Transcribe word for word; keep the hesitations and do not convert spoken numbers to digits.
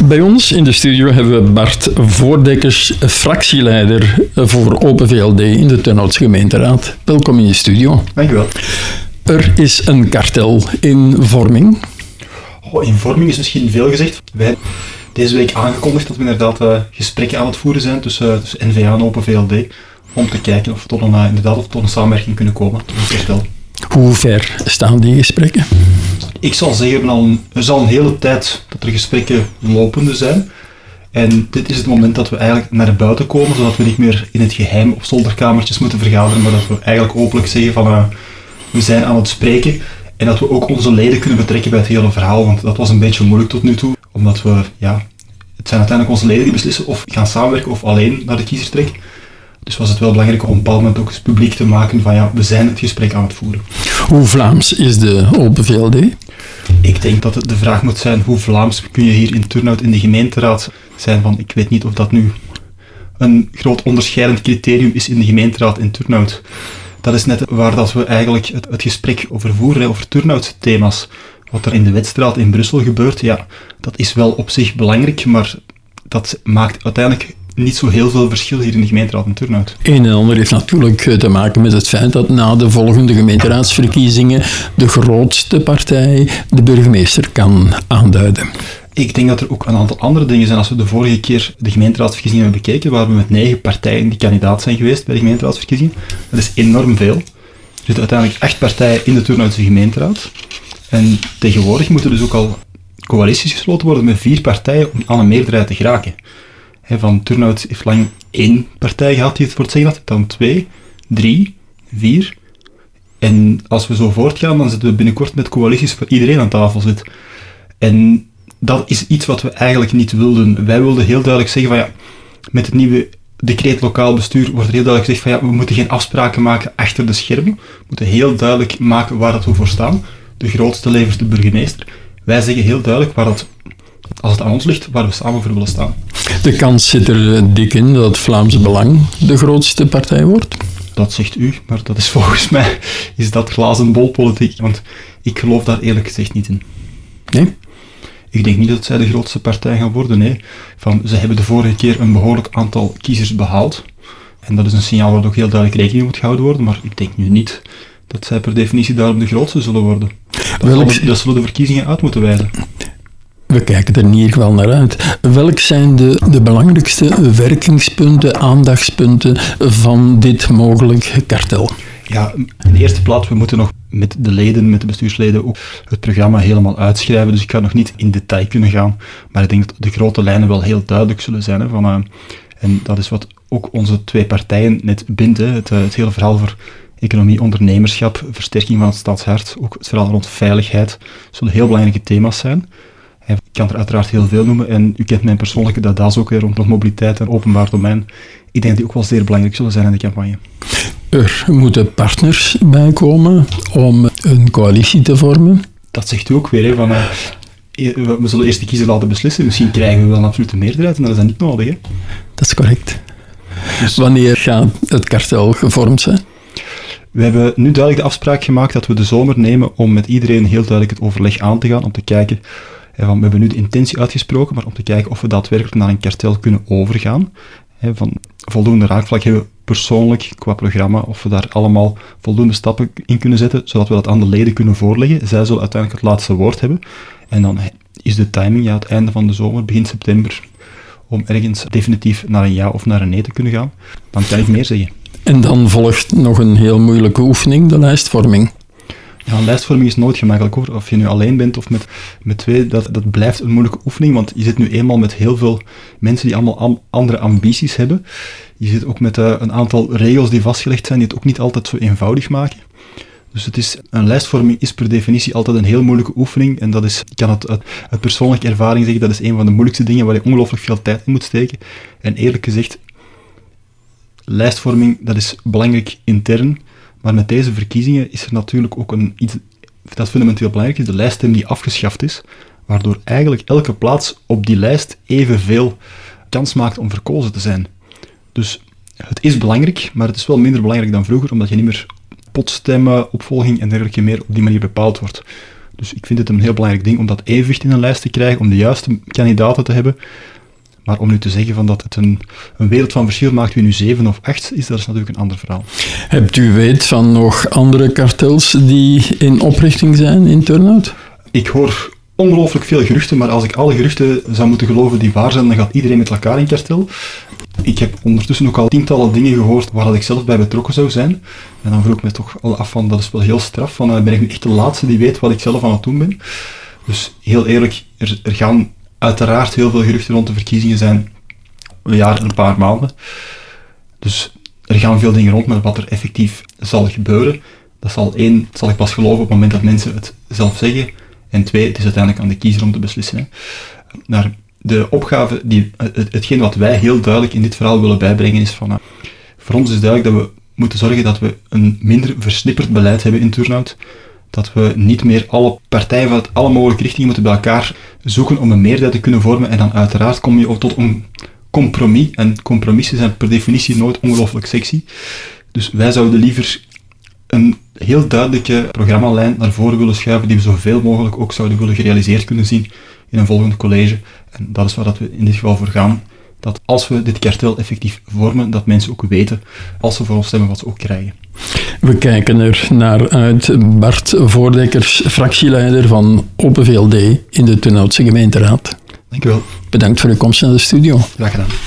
Bij ons in de studio hebben we Bart Voordekkers, fractieleider voor Open V L D in de Turnhoutse gemeenteraad. Welkom in je studio. Dankjewel. Er is een kartel in vorming. Oh, in vorming is misschien veel gezegd. Wij hebben deze week aangekondigd dat we inderdaad uh, gesprekken aan het voeren zijn tussen, tussen N V A en Open V L D om te kijken of we tot een, uh, inderdaad, of tot een samenwerking kunnen komen, tot een kartel. Hoe ver staan die gesprekken? Ik zal zeggen, al een, er is al een hele tijd dat er gesprekken lopende zijn. En dit is het moment dat we eigenlijk naar buiten komen, zodat we niet meer in het geheim op zolderkamertjes moeten vergaderen, maar dat we eigenlijk openlijk zeggen van uh, we zijn aan het spreken. En dat we ook onze leden kunnen betrekken bij het hele verhaal, want dat was een beetje moeilijk tot nu toe. Omdat we, ja, het zijn uiteindelijk onze leden die beslissen of gaan samenwerken of alleen naar de kiezer trekken. Dus was het wel belangrijk om op een bepaald moment ook eens publiek te maken van ja, we zijn het gesprek aan het voeren. Hoe Vlaams is de Open V L D? Ik denk dat het de vraag moet zijn, hoe Vlaams kun je hier in Turnhout in de gemeenteraad zijn van, ik weet niet of dat nu een groot onderscheidend criterium is in de gemeenteraad in Turnhout. Dat is net waar dat we eigenlijk het, het gesprek over voeren, over Turnhoutse thema's. Wat er in de Wetstraat in Brussel gebeurt, ja, dat is wel op zich belangrijk, maar dat maakt uiteindelijk niet zo heel veel verschil hier in de gemeenteraad in Turnhout. Een en ander heeft natuurlijk te maken met het feit dat na de volgende gemeenteraadsverkiezingen de grootste partij de burgemeester kan aanduiden. Ik denk dat er ook een aantal andere dingen zijn. Als we de vorige keer de gemeenteraadsverkiezingen hebben bekeken, waar we met negen partijen die kandidaat zijn geweest bij de gemeenteraadsverkiezingen, dat is enorm veel. Er zitten uiteindelijk acht partijen in de Turnhoutse gemeenteraad. En tegenwoordig moeten dus ook al coalities gesloten worden met vier partijen om aan een meerderheid te geraken. He, van Turnhout heeft lang één partij gehad die het voor het zeggen had, dan twee, drie, vier. En als we zo voortgaan, dan zitten we binnenkort met coalities waar iedereen aan tafel zit. En dat is iets wat we eigenlijk niet wilden. Wij wilden heel duidelijk zeggen van ja, met het nieuwe decreet lokaal bestuur wordt er heel duidelijk gezegd van ja, we moeten geen afspraken maken achter de schermen. We moeten heel duidelijk maken waar dat we voor staan. De grootste levert de burgemeester. Wij zeggen heel duidelijk waar dat, als het aan ons ligt, waar we samen voor willen staan. De kans zit er dik in dat Vlaams Belang de grootste partij wordt? Dat zegt u, maar dat is volgens mij is dat glazen bol politiek, want ik geloof daar eerlijk gezegd niet in. Nee? Ik denk niet dat zij de grootste partij gaan worden, nee. Van, ze hebben de vorige keer een behoorlijk aantal kiezers behaald. En dat is een signaal waar ook heel duidelijk rekening mee moet gehouden worden, maar ik denk nu niet dat zij per definitie daarom de grootste zullen worden. Dat, Welk... zullen, dat zullen de verkiezingen uit moeten wijzen. We kijken er in ieder geval naar uit. Welk zijn de, de belangrijkste werkingspunten, aandachtspunten van dit mogelijk kartel? Ja, in de eerste plaats, we moeten nog met de leden, met de bestuursleden ook het programma helemaal uitschrijven. Dus ik ga nog niet in detail kunnen gaan. Maar ik denk dat de grote lijnen wel heel duidelijk zullen zijn. Hè, van, uh, en dat is wat ook onze twee partijen net bindt. Hè, het, uh, het hele verhaal voor economie, ondernemerschap, versterking van het stadshart, ook het verhaal rond veiligheid, zullen heel belangrijke thema's zijn. Ik kan er uiteraard heel veel noemen en u kent mijn persoonlijke dada's ook weer rondom mobiliteit en openbaar domein. Ik denk dat die ook wel zeer belangrijk zullen zijn in de campagne. Er moeten partners bij komen om een coalitie te vormen. Dat zegt u ook weer, hè, van, uh, we zullen eerst de kiezer laten beslissen. Misschien krijgen we wel een absolute meerderheid en dat is dan niet nodig. Hè? Dat is correct. Dus wanneer gaat het kartel gevormd zijn? We hebben nu duidelijk de afspraak gemaakt dat we de zomer nemen om met iedereen heel duidelijk het overleg aan te gaan, om te kijken. Van, we hebben nu de intentie uitgesproken, maar om te kijken of we daadwerkelijk naar een kartel kunnen overgaan. He, van voldoende raakvlak hebben we persoonlijk qua programma, of we daar allemaal voldoende stappen in kunnen zetten, zodat we dat aan de leden kunnen voorleggen. Zij zullen uiteindelijk het laatste woord hebben. En dan is de timing, ja, het einde van de zomer, begin september, om ergens definitief naar een ja of naar een nee te kunnen gaan. Dan kan ik meer zeggen. En dan volgt nog een heel moeilijke oefening, de lijstvorming. Ja, een lijstvorming is nooit gemakkelijk hoor. Of je nu alleen bent of met, met twee, dat, dat blijft een moeilijke oefening, want je zit nu eenmaal met heel veel mensen die allemaal am, andere ambities hebben. Je zit ook met uh, een aantal regels die vastgelegd zijn, die het ook niet altijd zo eenvoudig maken. Dus het is, een lijstvorming is per definitie altijd een heel moeilijke oefening en dat is, ik kan het uit, uit persoonlijke ervaring zeggen, dat is een van de moeilijkste dingen waar je ongelooflijk veel tijd in moet steken. En eerlijk gezegd, lijstvorming, dat is belangrijk intern. Maar met deze verkiezingen is er natuurlijk ook een, iets dat fundamenteel belangrijk is, de lijststem die afgeschaft is, waardoor eigenlijk elke plaats op die lijst evenveel kans maakt om verkozen te zijn. Dus het is belangrijk, maar het is wel minder belangrijk dan vroeger, omdat je niet meer potstemmen, opvolging en dergelijke meer op die manier bepaald wordt. Dus ik vind het een heel belangrijk ding om dat evenwicht in een lijst te krijgen, om de juiste kandidaten te hebben. Maar om nu te zeggen van dat het een, een wereld van verschil maakt wie nu zeven of acht is, dat is natuurlijk een ander verhaal. Hebt u weet van nog andere kartels die in oprichting zijn in Turnhout? Ik hoor ongelooflijk veel geruchten, maar als ik alle geruchten zou moeten geloven die waar zijn, dan gaat iedereen met elkaar in kartel. Ik heb ondertussen ook al tientallen dingen gehoord waar dat ik zelf bij betrokken zou zijn. En dan vroeg ik me toch al af van, dat is wel heel straf, van uh, ben ik nu echt de laatste die weet wat ik zelf aan het doen ben. Dus heel eerlijk, er, er gaan uiteraard heel veel geruchten rond de verkiezingen zijn, een jaar en een paar maanden. Dus er gaan veel dingen rond, maar wat er effectief zal gebeuren, dat zal één, zal ik pas geloven op het moment dat mensen het zelf zeggen. En twee, het is uiteindelijk aan de kiezer om te beslissen. Hè. Naar de opgave, die, het, hetgeen wat wij heel duidelijk in dit verhaal willen bijbrengen, is van, uh, voor ons is duidelijk dat we moeten zorgen dat we een minder versnipperd beleid hebben in Turnhout. Dat we niet meer alle partijen van alle mogelijke richtingen moeten bij elkaar zoeken om een meerderheid te kunnen vormen. En dan uiteraard kom je ook tot een compromis. En compromissen zijn per definitie nooit ongelooflijk sexy. Dus wij zouden liever een heel duidelijke programmalijn naar voren willen schuiven, die we zoveel mogelijk ook zouden willen gerealiseerd kunnen zien in een volgend college. En dat is waar dat we in dit geval voor gaan. Dat als we dit kartel effectief vormen, dat mensen ook weten, als ze voor ons stemmen, wat ze ook krijgen. We kijken er naar uit. Bart Voordekkers, fractieleider van Open V L D in de Turnhoutse gemeenteraad. Dank u wel. Bedankt voor uw komst naar de studio. Graag gedaan.